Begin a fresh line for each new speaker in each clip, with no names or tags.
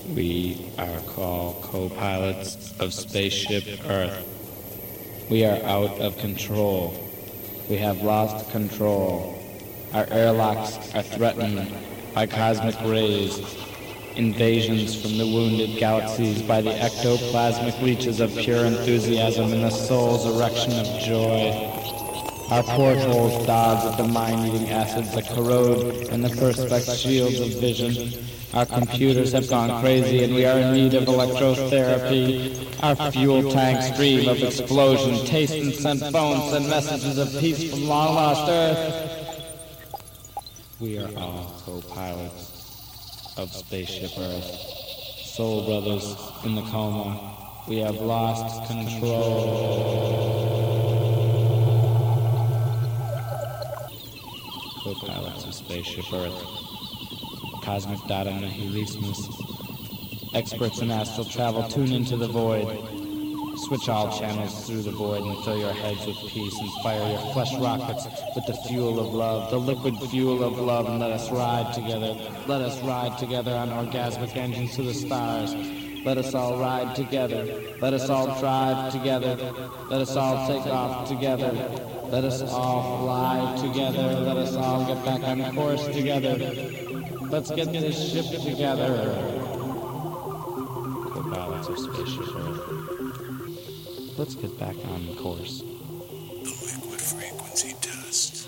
We are called co-pilots of Spaceship Earth. We are out of control. We have lost control. Our airlocks are threatened by cosmic rays, invasions from the wounded galaxies by the ectoplasmic reaches of pure enthusiasm and the soul's erection of joy. Our portholes dodge at the mind-eating acids that corrode and the perspex shields of vision. Our computers have gone crazy and we are in need of electrotherapy. Our fuel tanks dream of explosion, taste and scent phones send messages of peace from long-lost Earth. We are all co-pilots of Spaceship Earth. Soul brothers in the coma. We have lost control. Co-pilots of Spaceship Earth. Cosmic data nihilismus. Experts in astral travel tune into the void. Switch all channels through the void and fill your heads with peace and fire your flesh rockets with the fuel of love, the liquid fuel of love, and let us ride together. Let us ride together on orgasmic engines to the stars. Let us all ride together. Let us all drive together. Let us all take off together. Let us all fly together. Let us all get back on course together. Let's get this ship together. Co-pilots of Spaceship Earth. Let's get back on course.
The liquid frequency test.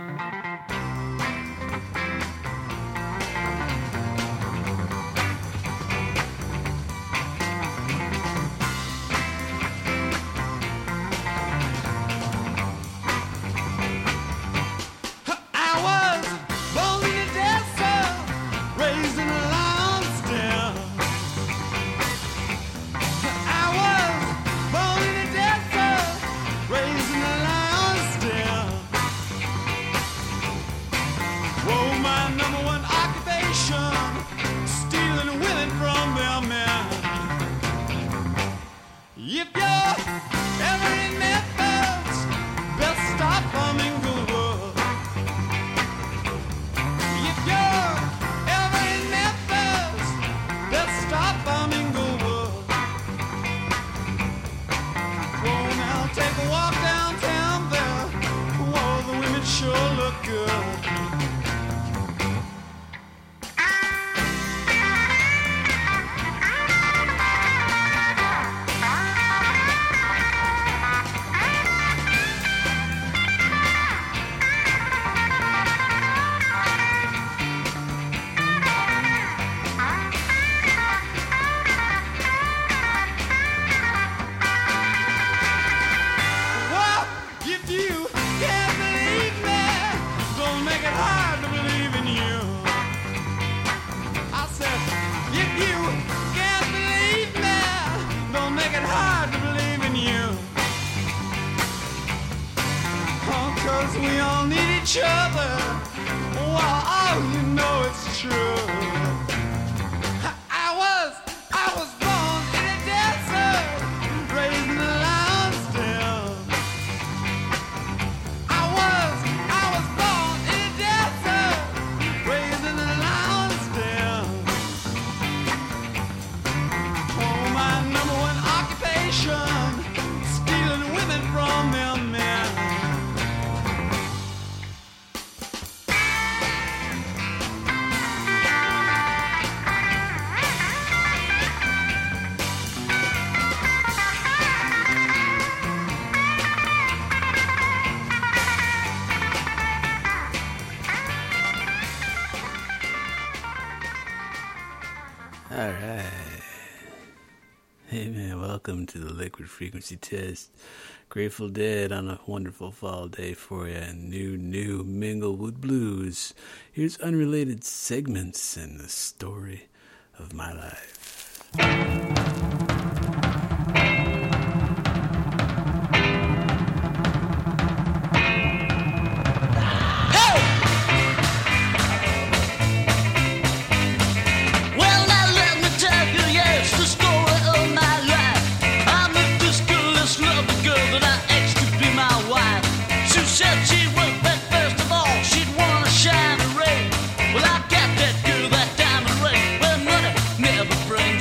Welcome to the Liquid Frequency Test. Grateful Dead on a wonderful fall day for you. And new Minglewood Blues. Here's unrelated segments in the story of my life.
Well, I got that girl, that diamond ring. Well, money never brings.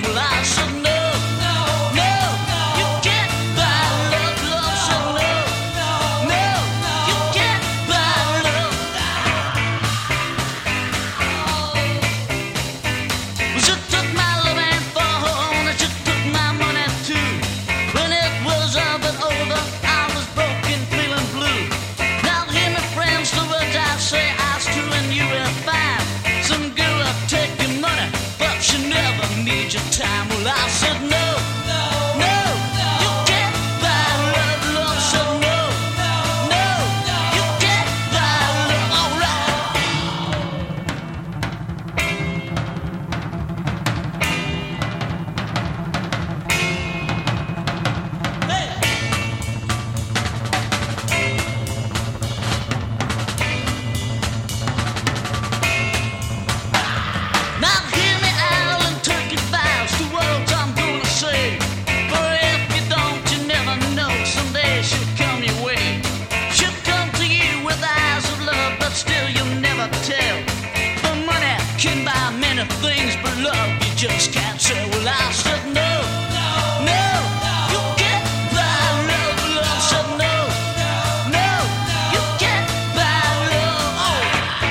many things, but love you just can't say. Well, I said no, no, you can't buy love. Love said no, no, you can't buy love.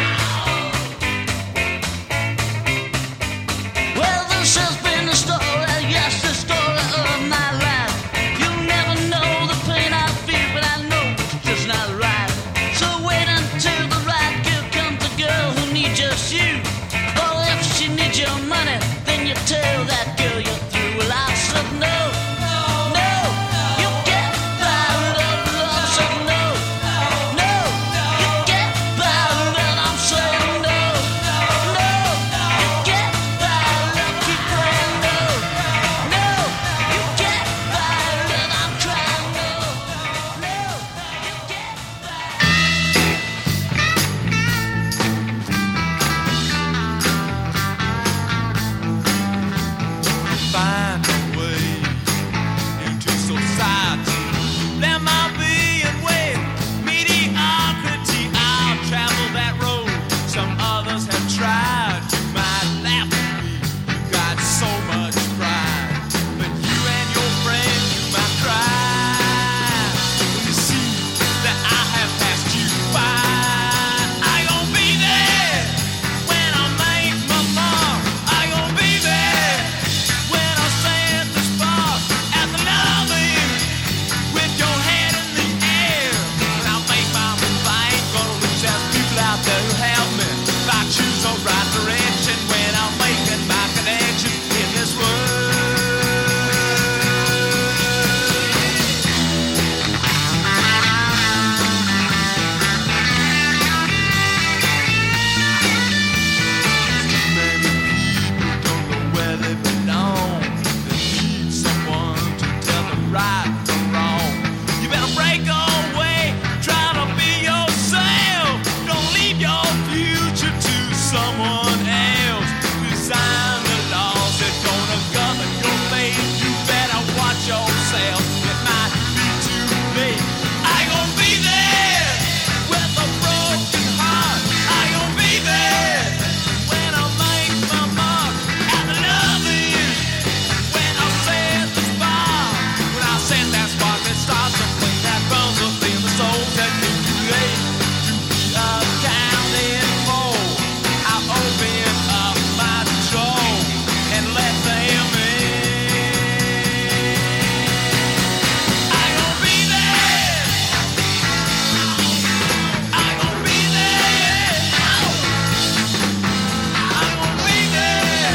Well, this has been the story, yes, the story of my life. You'll never know the pain I feel, but I know it's just not right. So wait until the right girl comes, the girl who needs just you. Or if she needs your money, then you tell that girl you're through. Well, I said no, no, you can't buy love. Love said no, no, you can't buy love. I'm saying no, no, you can't buy love. Keep praying no, no, you can't buy love. I'm trying no, no, you can't buy.
Find a way into society. There might be a way, mediocrity. I'll travel that road. Some others have tried. You might laugh at me. You got so much pride, but you and your friend, you might cry when you see that I have passed you by. I gon' be there when I make my mark. I gon' be there when I stand this bar at the loving with your hand in the air. When I make my move, I ain't gonna lose. There's people out there who help me. If I choose the right direction when I'm making my connection in this world. Many people don't know where they belong. They need someone to tell them right from wrong. You better break away, try to be yourself. Don't leave your future to someone else. Resign the laws that don't govern your fate. You better watch yourself. It might be too late. I gon' be there with a broken heart. I gon' be there when I make my mark at the loving. When I set the spark, when I set that spark, it starts to flame that burns up in the soul that can be late to be accounted for. I open up my door and let them in. I gon' be there. I gon' be there. I gon' be there.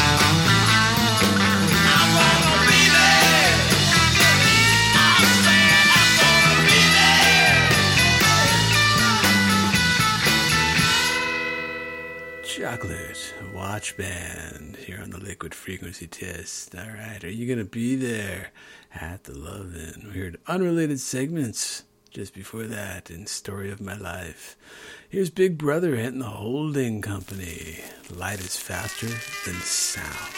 I'm gonna be there. I said I'm gonna be there.
Chocolate Watch Band here on the Liquid Frequency Test. All right, are you going to be there at the Love-In? We heard unrelated segments just before that in Story of My Life. Here's Big Brother and the Holding Company. Light is faster than sound.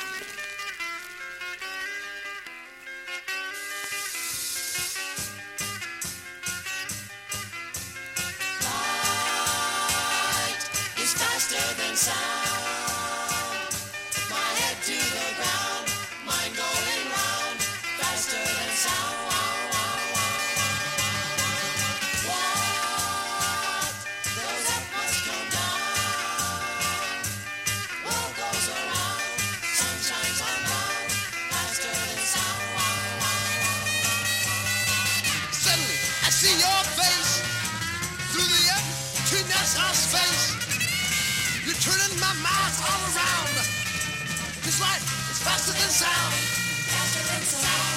It's faster than sound. My head to the ground, mind going round. Faster than sound. What goes up must come down. World goes around, sun shines around. Faster than sound.
Suddenly, I see your face through the emptiness of space. You're turning my mind all around. This light is faster than sound.
Faster than sound.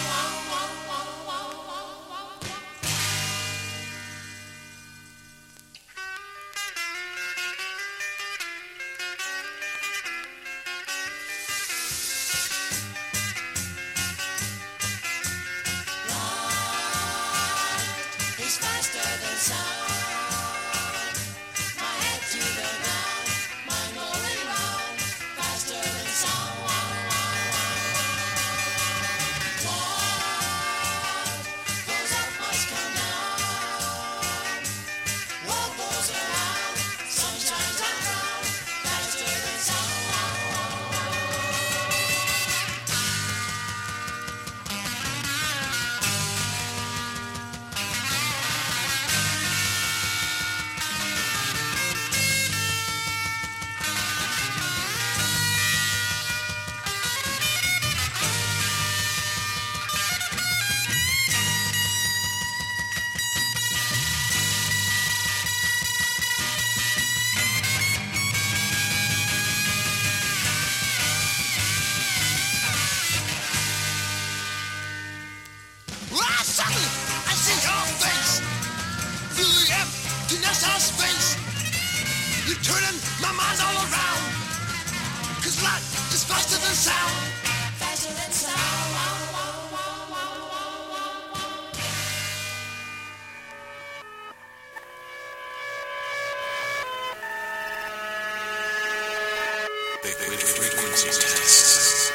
It's faster than sound. My head to the ground, mind going round. Faster than sound. What goes up must come down. World goes around, sun shines around. Faster than sound.
sound.
Faster than sound.
Liquid frequency test.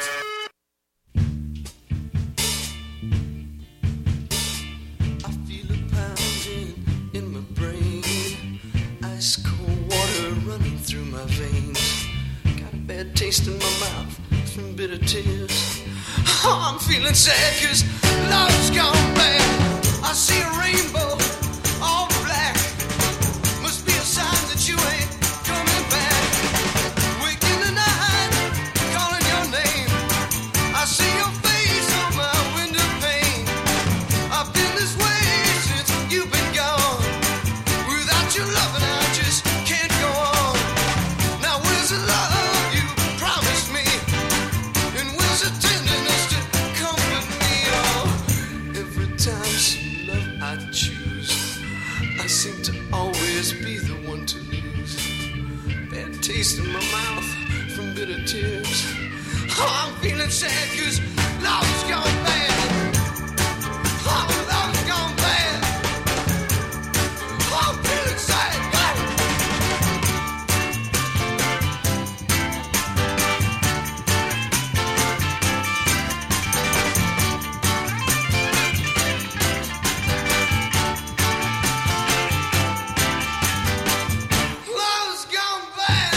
I feel it pounding in my brain. Ice cold water running through my veins. Got a bad taste in my mouth from bitter tears. Oh, I'm feeling sad 'cause love's gone bad. I see a rainbow, all black. Must be a sign that you ain't coming back. Wake in the night, calling your name. I see your face on my window pane. I've been this way since you've been gone. Without your loving, I just can't go on. Now where's the love you promised me? And where's the tenderness to comfort me? Oh, every time some love I choose, I seem to always be the one to lose. Bad taste in my mouth from bitter tears. Oh, I'm feeling sad 'cause love's gone bad. Oh, love's gone bad. Oh, I'm feeling sad. Yeah. Love's gone bad.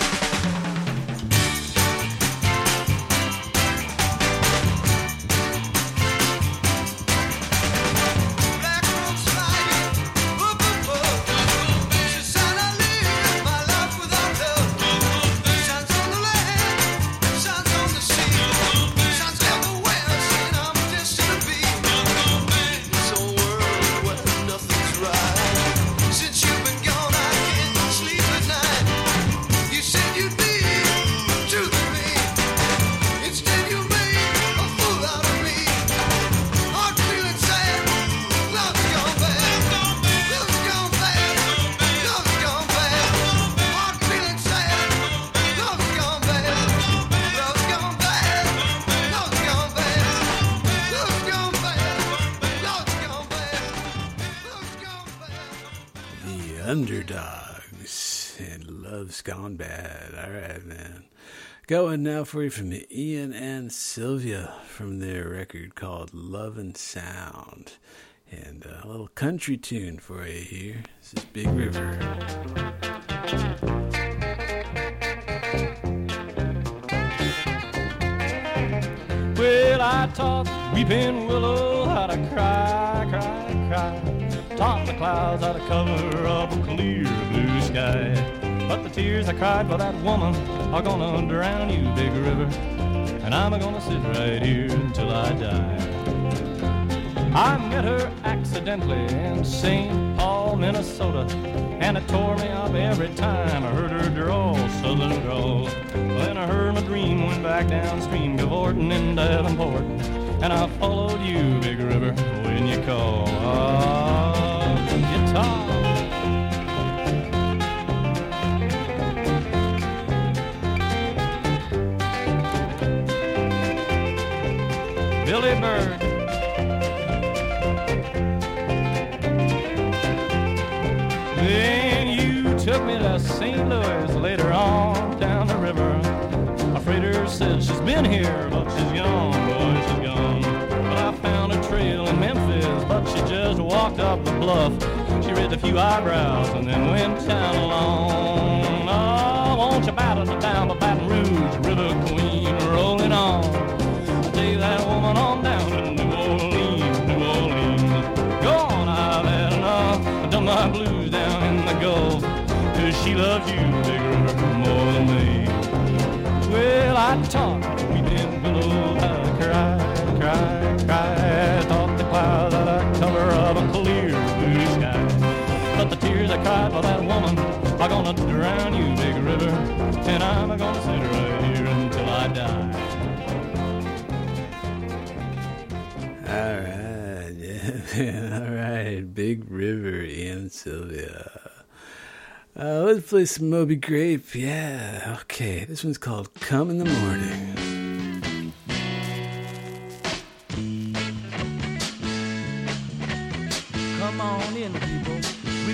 Black road sliding, boop, boop, boop. She said I live my life without love. Shines on the land, shines on the sea. Shines everywhere, saying I'm destined to be. This old world where nothing's right. Since you've been gone, I can't sleep at night. You said you'd be true to me. Instead, you made a fool out of me. Heart feeling sad, love's gone bad. Love's gone bad, love's gone bad. Heart feeling sad, love's gone bad. Love's gone bad, love's gone bad. Love's gone bad, love's gone bad. Love's gone bad.
The Underdogs and Love's Gone Bad. All right, man. Got one now for you from Ian and Sylvia from their record called Love and Sound. And a little country tune for you here. This is Big River.
Well, I taught weeping willow how to cry, cry, cry. Taught the clouds how to cover up a clear blue sky. But the tears I cried for that woman are gonna drown you, big river. And I'm gonna sit right here until I die. I met her accidentally in St. Paul, Minnesota, and it tore me up every time I heard her drawl, southern drawl. Then I heard my dream went back downstream, cavorting in Davenport, and I followed you, big river, when you call. Ah, guitar. Billy Bird. Then you took me to St. Louis later on down the river. A freighter said she's been here, but she's gone, boy, she's gone. But I found a trail in Memphis, but she just walked up the bluff. She raised a few eyebrows and then went down along. Oh, won't you battle down the Baton Rouge, River Queen, rolling on. Take that woman on down to New Orleans, New Orleans. Go on, I've had enough. I done my blues down in the Gulf. 'Cause she loves you, big river, more than me. Well, I taught weeping willow how to cry, cry, cry. Taught the clouds how to cover up a clear blue sky. But the tears I cried for that woman are gonna drown you, big river. And I'm gonna sit right here until I die.
All right, yeah, all right. Big River, Ian Sylvia. Let's play some Moby Grape. Yeah, okay. This one's called Come in the Morning.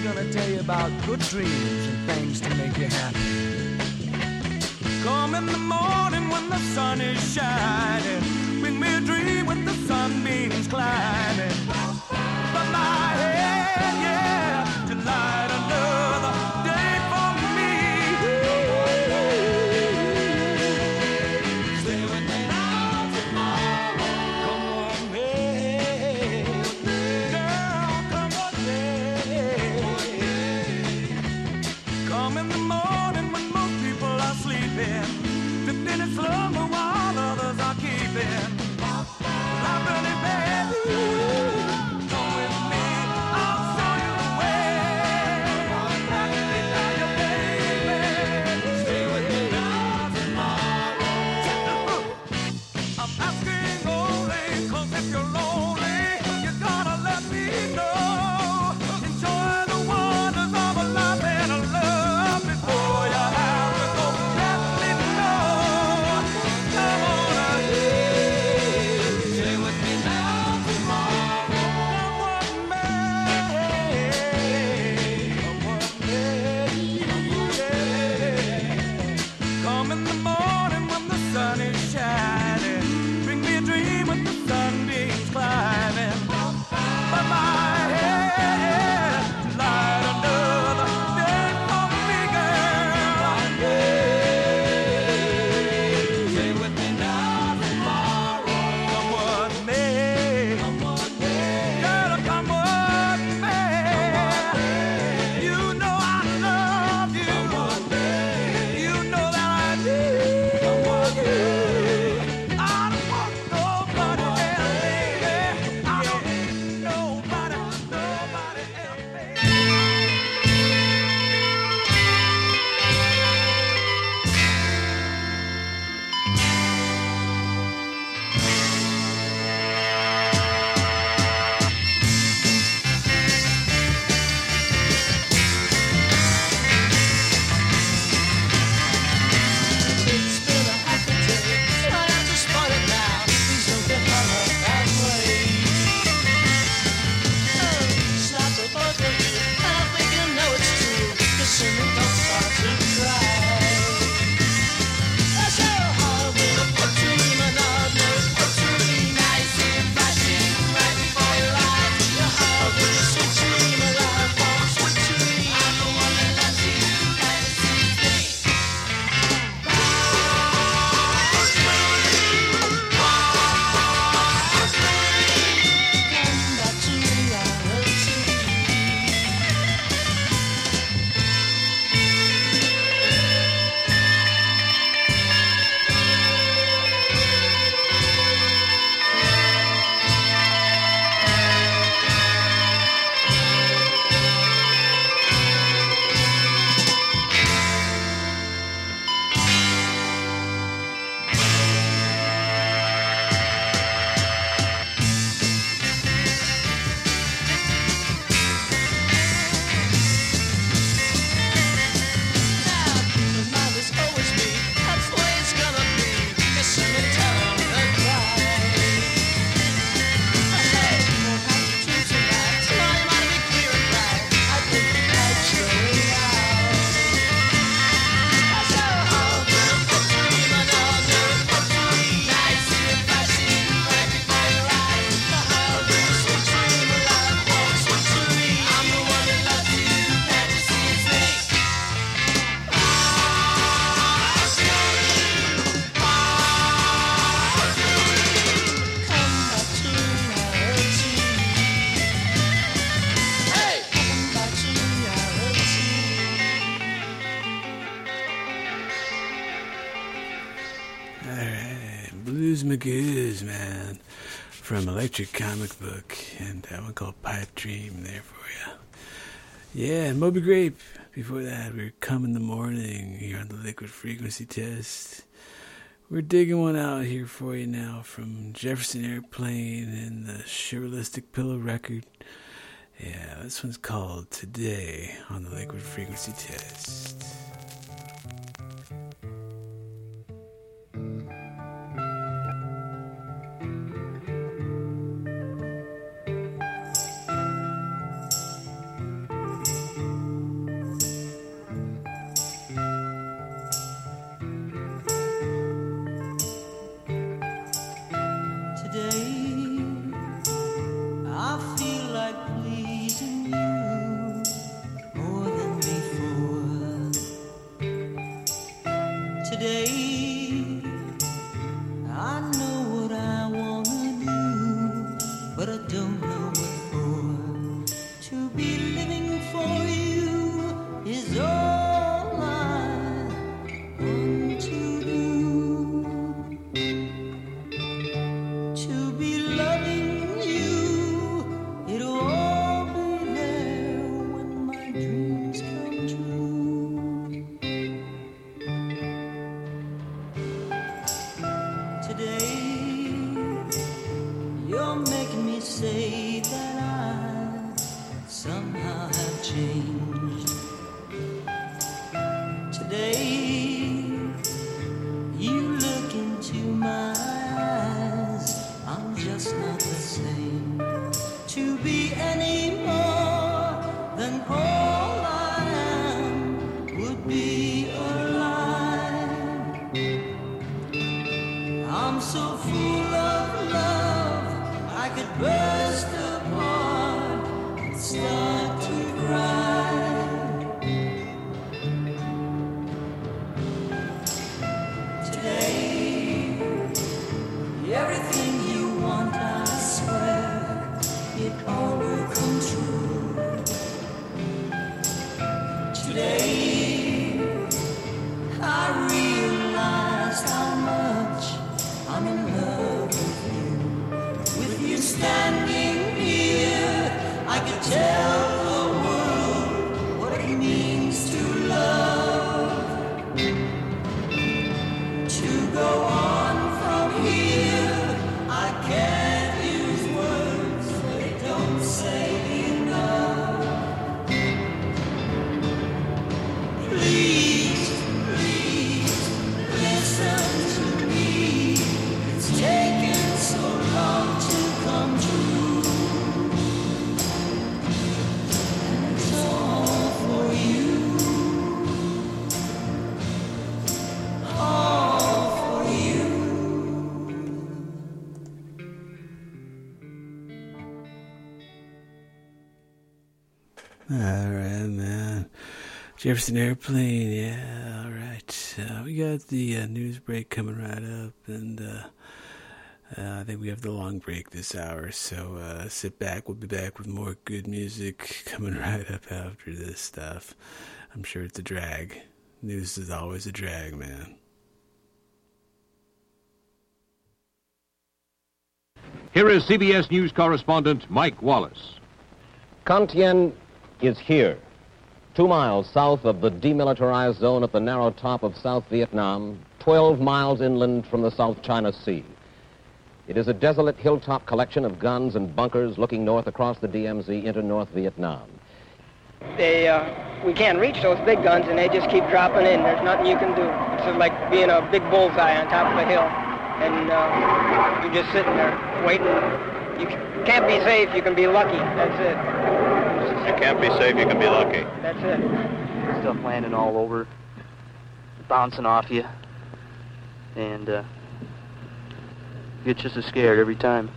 we're gonna tell you about good dreams and things to make you happy. Come in the morning when the sun is shining, bring me a dream with the sunbeams climbing from my head, yeah, to light another day for me. Stay with me now tomorrow. Come on, hey, girl, come on, hey. Come in the morning when most people are sleeping, drifting in slumber while others are keeping. I'm really baby. Come with me, I'll show you the way. Let me tell you, baby. Stay with me now tomorrow. I'm asking only 'cause if you're lonely, you gotta let me know. Enjoy the wonders of a life and a love before you have to go. Let me know. Come on ahead. Stay with me now tomorrow. Come on, babe. Come on, babe. Come in the morning when the sun is shining, bring me a dream with the sunbeams climbing by my head, light another day for me, girl. Stay with me now tomorrow. Come on, babe. Girl, come on, babe. You know I love you. You know that I do. I don't want nobody else, baby. I don't need nobody else, baby. It's been a happy day. Try not to spoil it now. Please don't get hung up that way. It's not the both of you, and I think you know it's true. Just soon you don't start to cry. That's your heart with a poetry, an ordinary poetry. Nice and flashing right before your eyes. Your heart with a sweet dream, a life of sweet dream. I'm the one that loves you and sees me. Come back to reality. Now, the mind is always me. That's the way it's gonna be. Yes, I'm in town and right. I say, you don't have to dream tonight. Tonight you might be clear and bright. I think the light's showing out. That's your heart with a poetry, an ordinary poetry. Nice and flashing right before your eyes. The heart with a sweet dream, a life of sweet dream. I'm the one that loves you and sees me. Come back to reality. Hey, come back to reality.
Alright, Blues Magoos, man, from Electric Comic Book, and that one called Pipe Dream there for you. Yeah, and Moby Grape. Before that, we were Come in the Morning here on the Liquid Frequency Test. We're digging one out here for you now from Jefferson Airplane and the Surrealistic Pillow record. Yeah, this one's called Today on the Liquid Frequency Test.
so full of love, I could burst apart and start to cry. Today, everything you want, I swear, it all will come true. Today, I realize how much I'm in love with you. With you standing here, I could tell the world what it means to love. To go on from here, I can't use words, they don't say enough. Please, please, listen to me. It's taken so long to come true. And it's all for you. All for you.
All right, man. Jefferson Airplane, yeah, all right. We got the news break coming right up, and I think we have the long break this hour, so sit back. We'll be back with more good music coming right up after this stuff. I'm sure it's a drag. News is always a drag, man.
Here is CBS News correspondent Mike Wallace.
Con Thien is here, 2 miles south of the demilitarized zone at the narrow top of South Vietnam, 12 miles inland from the South China Sea. It is a desolate hilltop collection of guns and bunkers looking north across the DMZ into North Vietnam.
We can't reach those big guns, and they just keep dropping in. There's nothing you can do. It's like being a big bullseye on top of a hill, and you're just sitting there waiting. You can't be safe, you can be lucky. That's it.
You can't be safe, you can be lucky.
That's it.
Stuff landing all over, bouncing off you, and you get just as scared every time.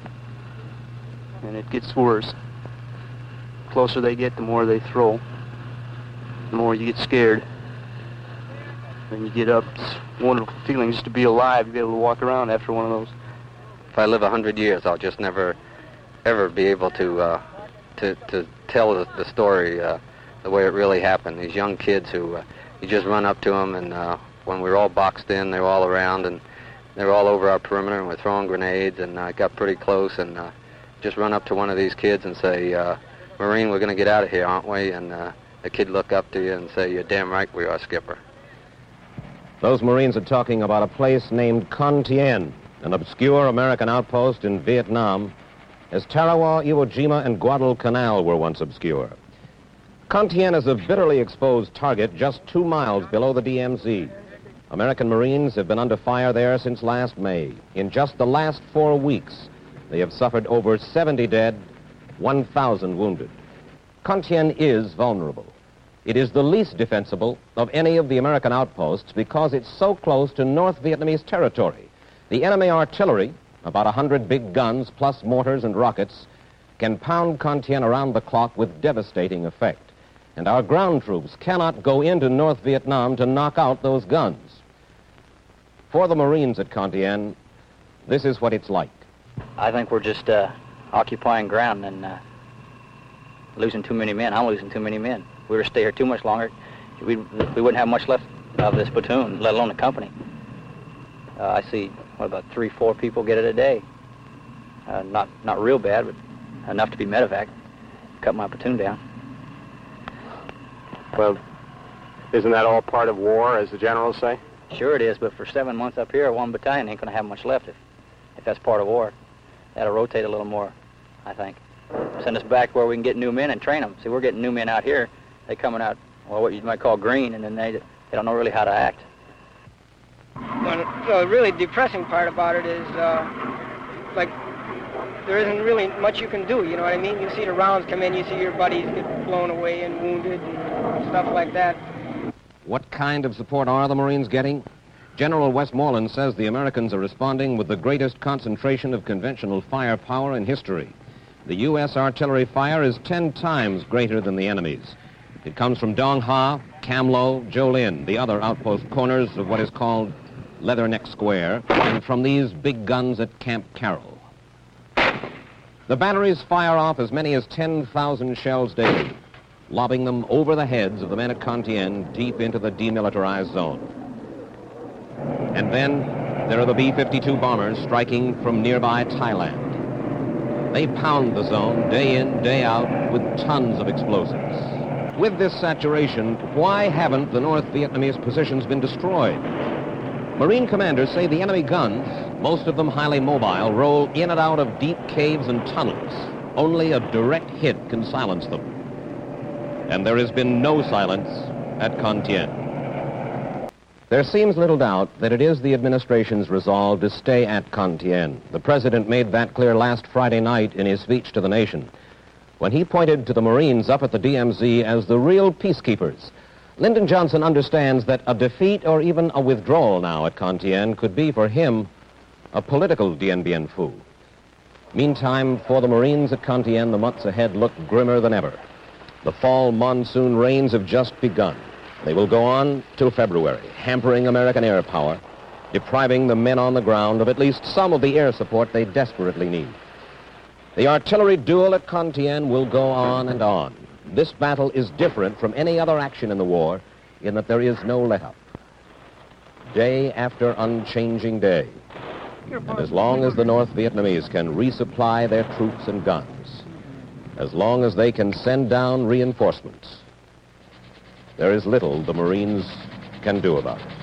And it gets worse. The closer they get, the more they throw. The more you get scared. When you get up, it's a wonderful feeling just to be alive, to be able to walk around after one of those.
If I live 100 years, I'll just never, ever be able to tell the story the way it really happened. These young kids who, you just run up to them, and when we were all boxed in, they were all around, and they were all over our perimeter, and we're throwing grenades, and I got pretty close, and just run up to one of these kids and say, Marine, we're going to get out of here, aren't we? And the kid look up to you and say, you're damn right we are, Skipper.
Those Marines are talking about a place named Con Thien, an obscure American outpost in Vietnam, as Tarawa, Iwo Jima, and Guadalcanal were once obscure. Con Thien is a bitterly exposed target just 2 miles below the DMZ. American Marines have been under fire there since last May. In just the last 4 weeks, they have suffered over 70 dead, 1,000 wounded. Con Thien is vulnerable. It is the least defensible of any of the American outposts because it's so close to North Vietnamese territory. The enemy artillery, about 100 big guns plus mortars and rockets, can pound Con Thien around the clock with devastating effect. And our ground troops cannot go into North Vietnam to knock out those guns. For the Marines at Con Thien, this is what it's like.
I think we're just occupying ground and losing too many men. I'm losing too many men. If we were to stay here too much longer, we wouldn't have much left of this platoon, let alone the company. I see, about 3-4 people get it a day. Not real bad, but enough to be medevac. Cut my platoon down.
Well, isn't that all part of war, as the generals say?
Sure it is, but for 7 months up here, one battalion ain't going to have much left if that's part of war. That'll rotate a little more, I think. Send us back where we can get new men and train them. See, we're getting new men out here. They coming out, well, what you might call green, and then they don't know really how to act.
Well, the really depressing part about it is, like, there isn't really much you can do, you know what I mean? You see the rounds come in, you see your buddies get blown away and wounded and stuff like that.
What kind of support are the Marines getting? General Westmoreland says the Americans are responding with the greatest concentration of conventional firepower in history. The U.S. artillery fire is 10 times greater than the enemy's. It comes from Dong Ha, Cam Lo, Jolin, the other outpost corners of what is called Leatherneck Square, and from these big guns at Camp Carroll. The batteries fire off as many as 10,000 shells daily, lobbing them over the heads of the men at Contien deep into the demilitarized zone. And then there are the B-52 bombers striking from nearby Thailand. They pound the zone day in, day out with tons of explosives. With this saturation, why haven't the North Vietnamese positions been destroyed? Marine commanders say the enemy guns, most of them highly mobile, roll in and out of deep caves and tunnels. Only a direct hit can silence them. And there has been no silence at Contien. There seems little doubt that it is the administration's resolve to stay at Contien. The president made that clear last Friday night in his speech to the nation, when he pointed to the Marines up at the DMZ as the real peacekeepers. Lyndon Johnson understands that a defeat or even a withdrawal now at Contien could be for him a political Dien Bien Phu. Meantime, for the Marines at Contien, the months ahead look grimmer than ever. The fall monsoon rains have just begun. They will go on till February, hampering American air power, depriving the men on the ground of at least some of the air support they desperately need. The artillery duel at Contien will go on and on. This battle is different from any other action in the war in that there is no let-up. Day after unchanging day. And as long as the North Vietnamese can resupply their troops and guns, as long as they can send down reinforcements, there is little the Marines can do about it.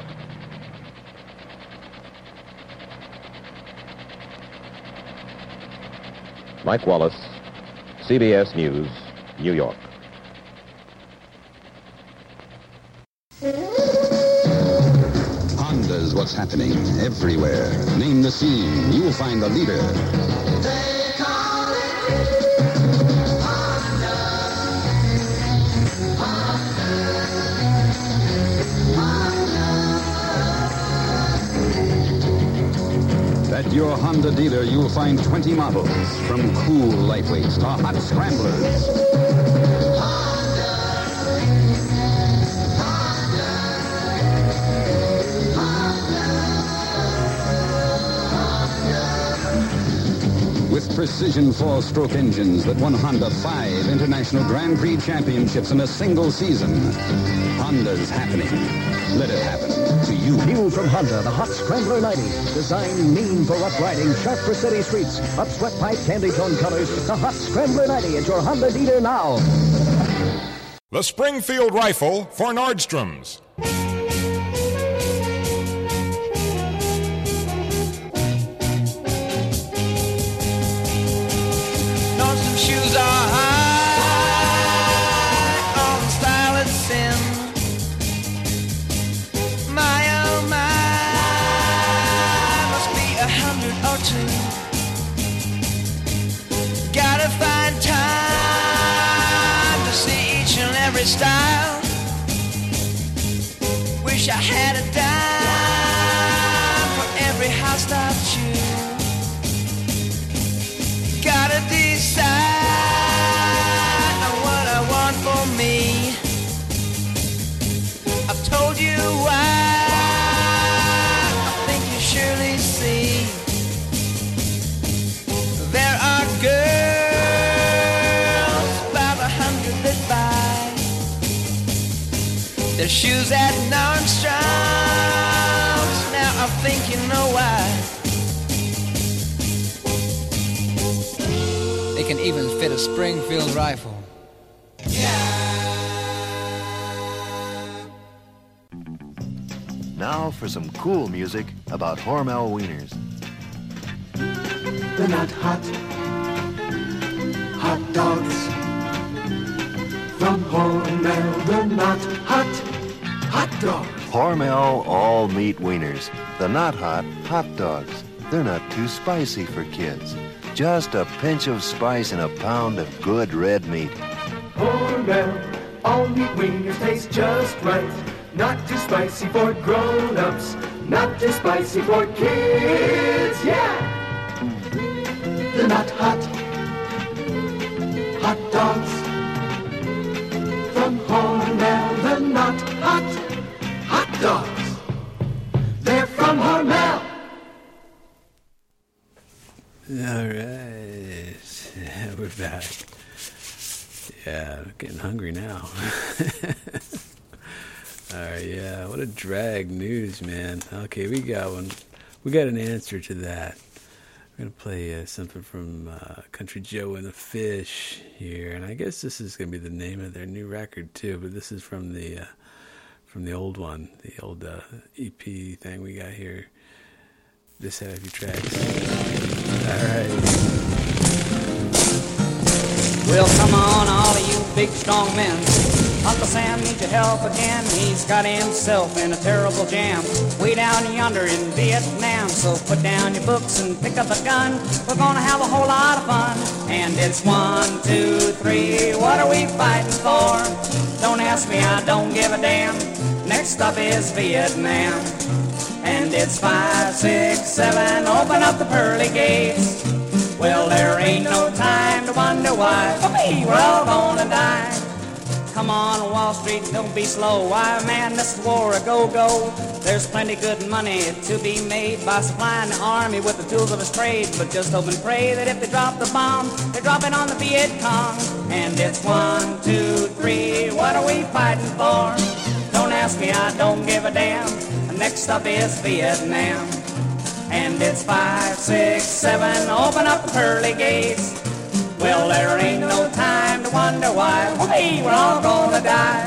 Mike Wallace, CBS News, New York.
Honda's what's happening everywhere. Name the scene, you'll find the leader.
They call it Honda.
At your Honda dealer, you'll find 20 models, from cool lightweights to hot scramblers. With precision four-stroke engines that won Honda 5 International Grand Prix championships in a single season, Honda's happening. Let it happen to you.
New from Honda, the Hot Scrambler 90. Designed mean for rough riding, sharp for city streets. Up sweat pipe, candy tone colors. The Hot Scrambler 90 at your Honda dealer now.
The Springfield Rifle for Nordstrom's.
Nordstrom shoes are high on style and sin. My oh my, must be 100 or two. Gotta find time to see each and every style. Wish I had a dime for every high-style shoe. Gotta decide on what I want for me. I've told you why, I think you surely see. There are girls about 100 that buy their shoes at Nordstrom's. Now I think you know why.
They can even fit a Springfield rifle.
Now for some cool music about Hormel wieners.
They're not hot. Hot dogs. From Hormel, they're not hot. Hot dogs.
Hormel all-meat wieners. The not hot hot dogs. They're not too spicy for kids. Just a pinch of spice and a pound of good red meat.
Hormel, all meat wieners taste just right. Not too spicy for grown-ups.
not too spicy for kids, yeah. The not hot, hot dogs from Hormel. The not hot, hot dogs. They're from Hormel.
All right, yeah, we're back. Yeah, I'm getting hungry now. All right, yeah, what a drag news, man. Okay, we got one. We got an answer to that. We're going to play something from Country Joe and the Fish here, and I guess this is going to be the name of their new record, too, but this is from the old one, the old EP thing we got here. Just had a few tracks. All right.
Well, come on, all of you big, strong men. Uncle Sam needs your help again. He's got himself in a terrible jam way down yonder in Vietnam. So put down your books and pick up a gun. We're gonna have a whole lot of fun. And it's 1, 2, 3. What are we fighting for? Don't ask me, I don't give a damn. Next up is Vietnam. And it's 5, 6, 7. Open up the pearly gates. Well, there ain't no time to wonder why. For me, we're all gonna die. Come on, Wall Street, don't be slow. Why, man, this war a go-go. There's plenty good money to be made by supplying the army with the tools of his trade. But just hope and pray that if they drop the bomb, they drop it on the Viet Cong. And it's 1, 2, 3. What are we fighting for? Don't ask me, I don't give a damn. Next up is Vietnam. And it's 5, 6, 7. Open up the pearly gates. Well, there ain't no time to wonder why. Hey, we're all gonna die.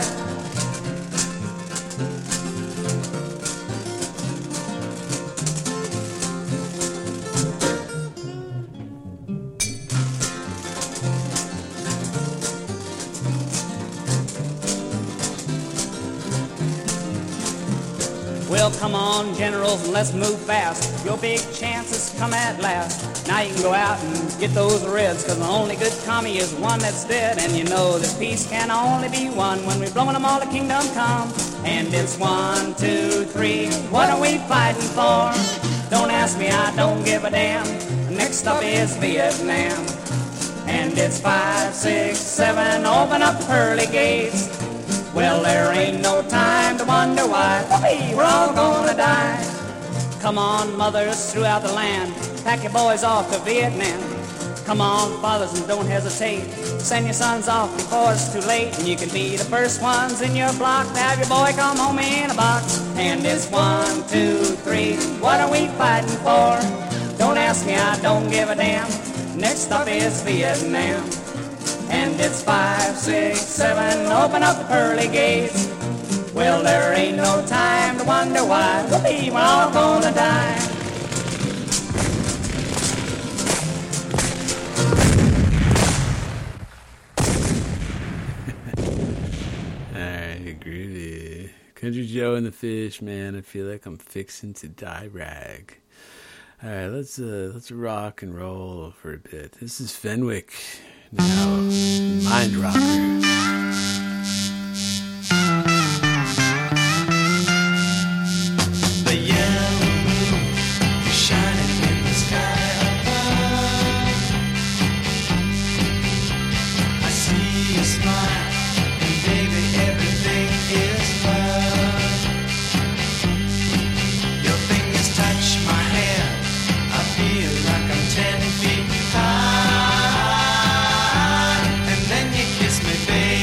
Well, come on, generals, and let's move fast. Your big chances come at last. Now you can go out and get those reds, cause the only good commie is one that's dead. And you know that peace can only be won when we're blowing them all to kingdom come. And it's 1, 2, 3. What are we fighting for? Don't ask me, I don't give a damn. Next up is Vietnam. And it's 5, 6, 7. Open up the pearly gates. Well, there ain't no time to wonder why. We're all gonna die. Come on, mothers throughout the land, pack your boys off to Vietnam. Come on, fathers, and don't hesitate. Send your sons off before it's too late. And you can be the first ones in your block to have your boy come home in a box. And it's 1, 2, 3. What are we fighting for? Don't ask me, I don't give a damn. Next up is Vietnam. And it's 5, 6, 7. Open up the pearly gates. Well, there ain't no time to wonder why. We're all gonna die.
Alright, groovy. Country Joe and the Fish, man. I feel like I'm fixing to die rag. Alright, let's rock and roll for a bit. This is Fenwick. Now, Mind Rocker.
The yellow moon shining in the sky above. I see you smile, and baby, everything is love. Your fingers touch my hair. I feel like I'm 10 feet high. And then you kiss me, baby.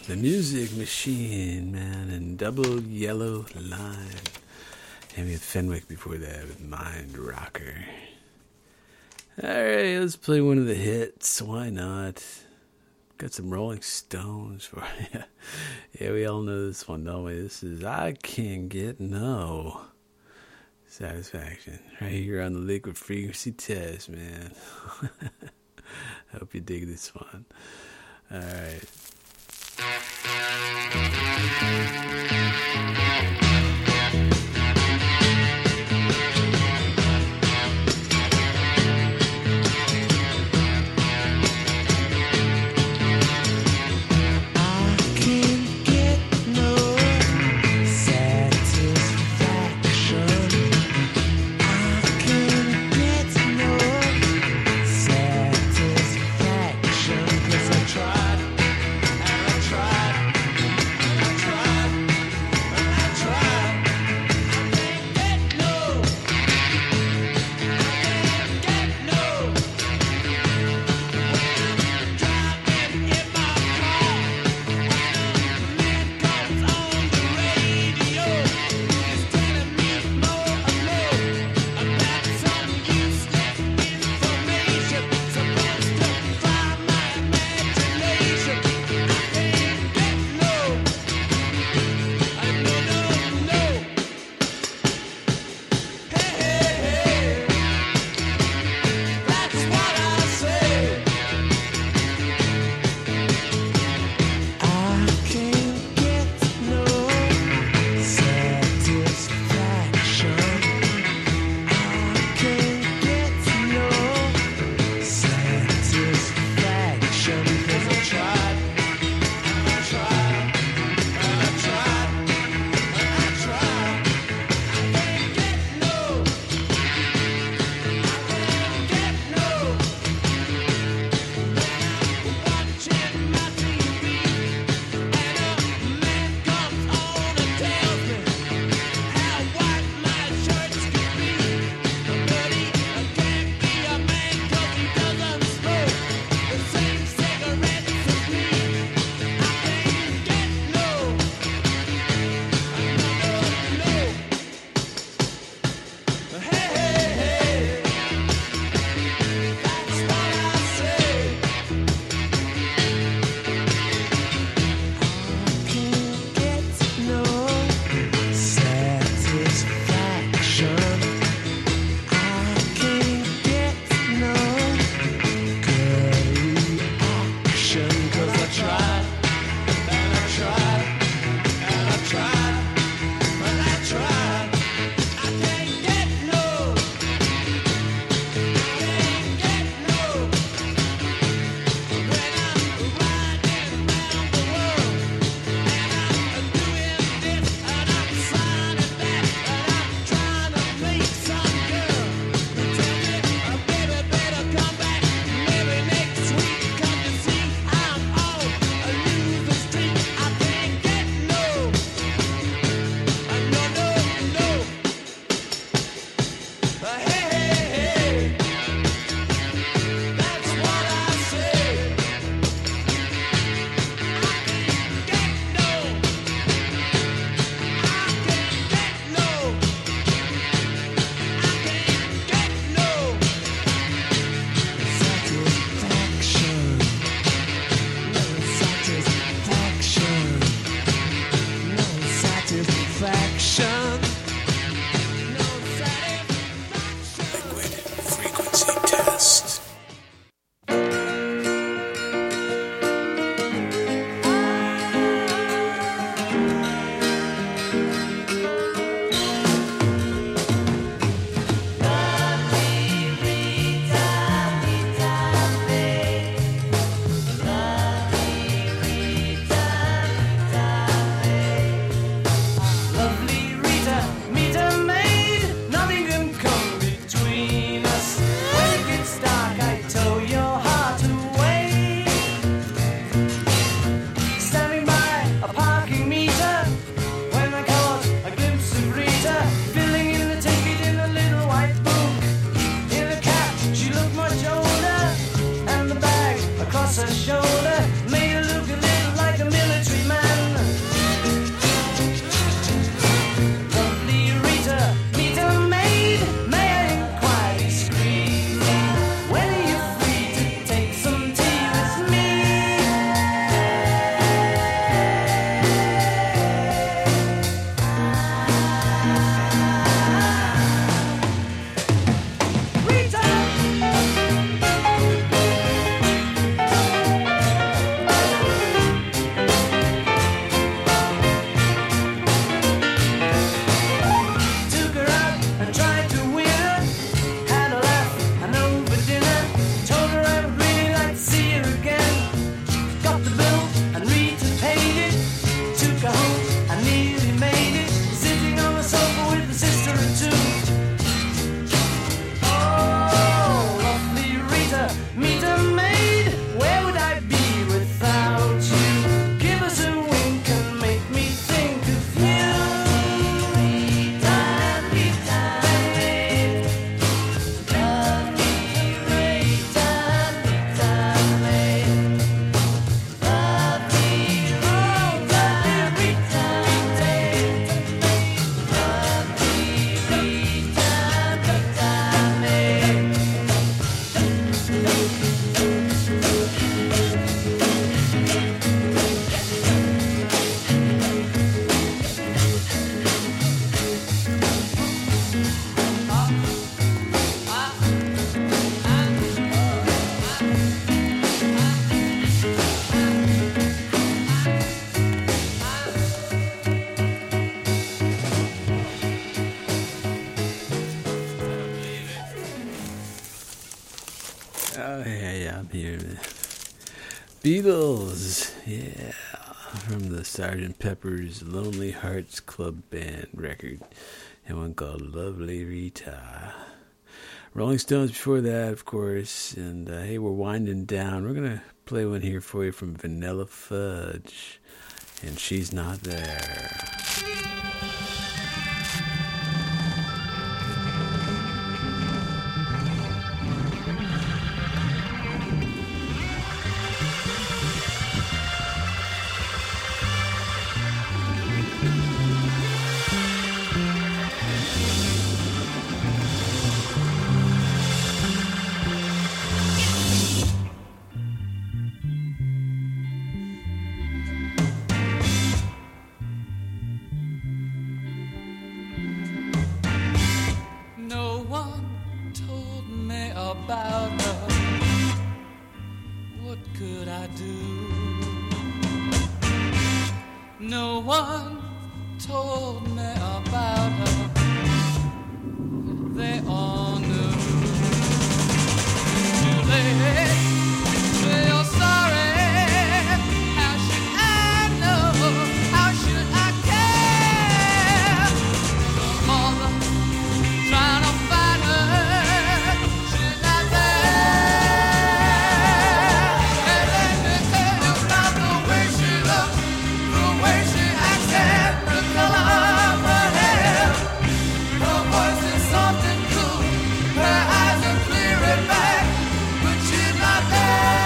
The Music Machine, man, and Double Yellow Line. And we had Fenwick before that with Mind Rocker. Alright, let's play one of the hits. Why not? Got some Rolling Stones for you. Yeah, we all know this one, don't we? This is I Can't Get No Satisfaction. Right here on the Liquid Frequency Test, man. Hope you dig this one. Alright.
Tried, and I tried, and I tried.
Oh, yeah, I'm here. Beatles, yeah, from the Sgt. Pepper's Lonely Hearts Club Band record, and one called Lovely Rita. Rolling Stones before that, of course, and hey, we're winding down. We're going to play one here for you from Vanilla Fudge, and She's Not There.
No one told me about her. They all knew. Too late. Say you're sorry. How should I know? How should I care? The mother trying to find her. She's not there. And let me tell you about the way she looks. The way she acts and the color of her hair. Her voice is soft and cool. Her eyes are clear and black. But she's not there.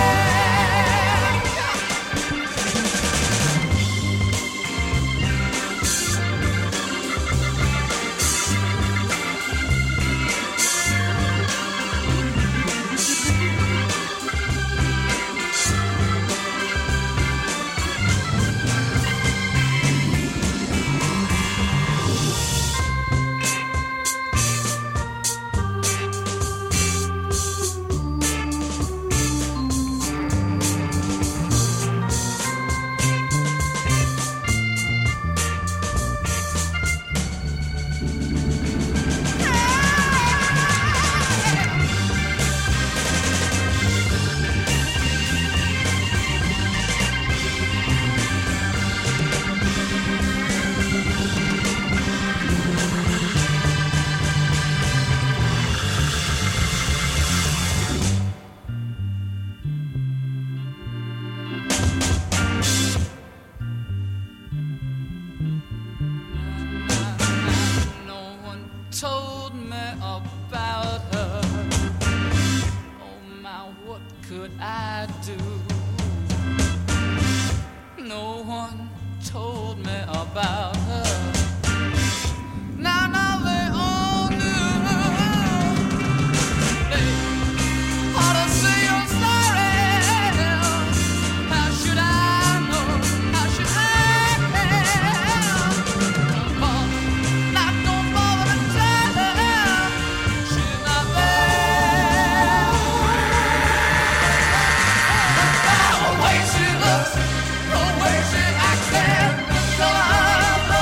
Told me about her. Oh my, what could I do? No one told me about her. Now they all knew. They ought to say you're sorry. How should I know? How should I care? Not no bother to tell her. She's not there. The way she looks, the way she acts, and the color of her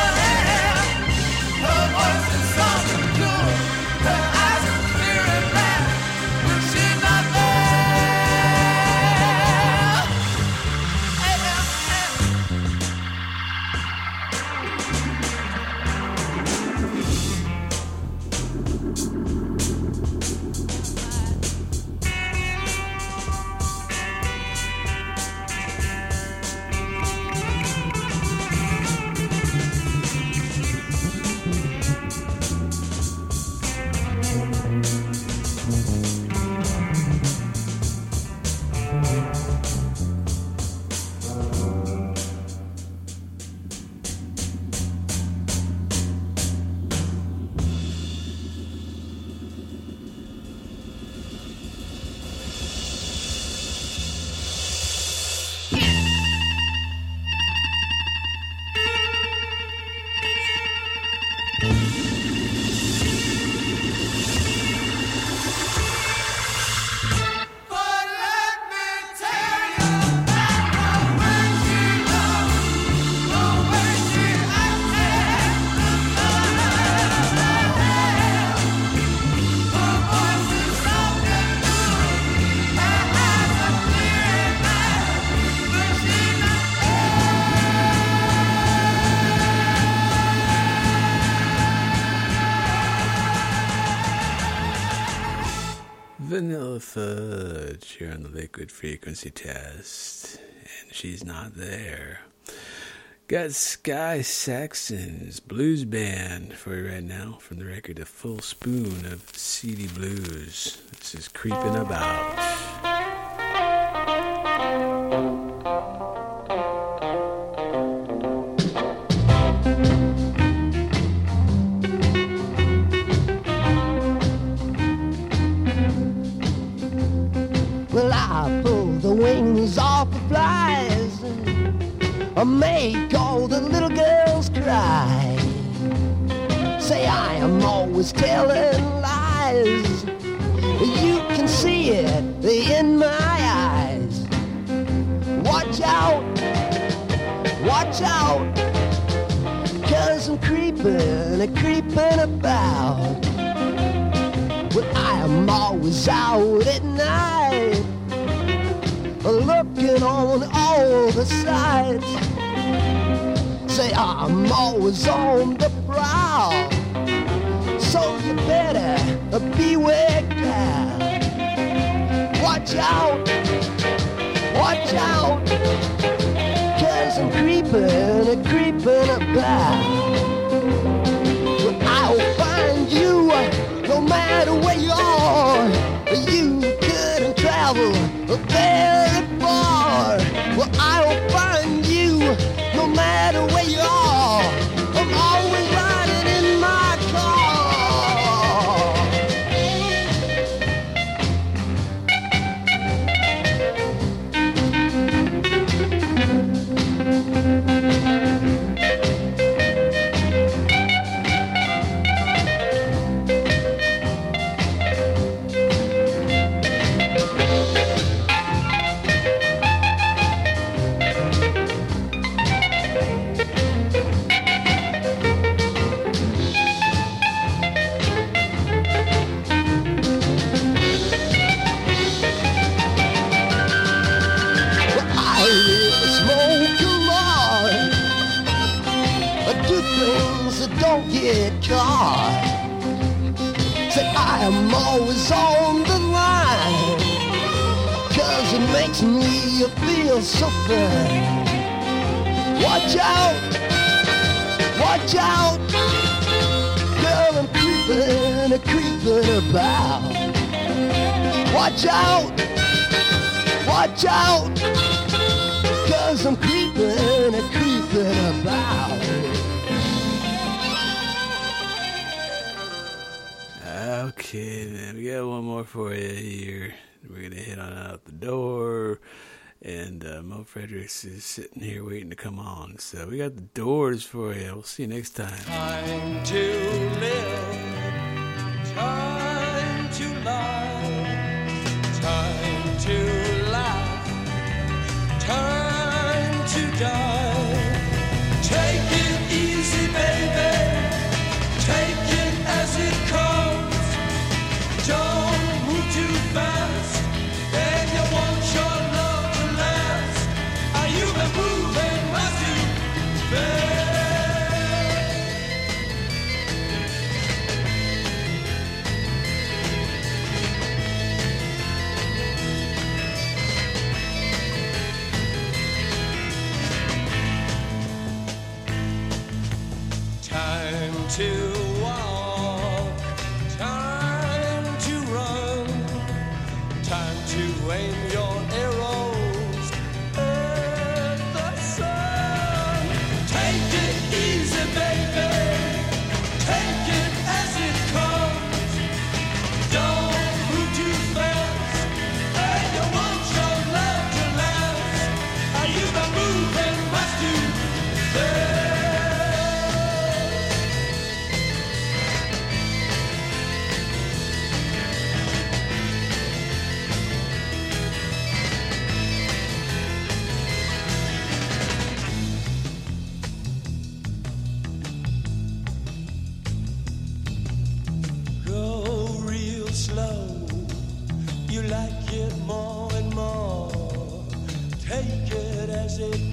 Fudge here on the Liquid Frequency Test, and she's not there. Got Sky Saxon's blues band for you right now from the record A Full Spoon of CD Blues. This is Creeping About.
Well, I pull the wings off the flies, I make all the little girls cry. Say I am always telling lies, you can see it in my eyes. Watch out, 'cause I'm creeping about. Well, I am always out at night, looking on all the sides. Say I'm always on the prowl, so you better beware, child. Watch out, 'cause I'm creeping about. Well, I'll find you no matter where you are. You couldn't travel very far. Well, I'll find you no matter where you are. I'm always riding in my car. Don't get caught. Say I am always on the line, 'cause it makes me feel so fine. Watch out, girl, I'm creeping about. Watch out, 'cause I'm creeping about.
Okay, man, we got one more for you here. We're going to head on out the door, and Mo Fredericks is sitting here waiting to come on. So we got the Doors for you. We'll see you next time.
Time to live, time to lie, time to laugh, time to die. Take it easy, baby, take it as it comes. Don't move too fast, and you want your love to last. Are you been moving much too fast? Time to walk, time to run, time to aim your arrows at the sun. Take it easy, baby, take it as it comes. Don't move too fast, and you want your love to last. Are you been moving much too fast? Go real slow, you like it more and more. Take it as it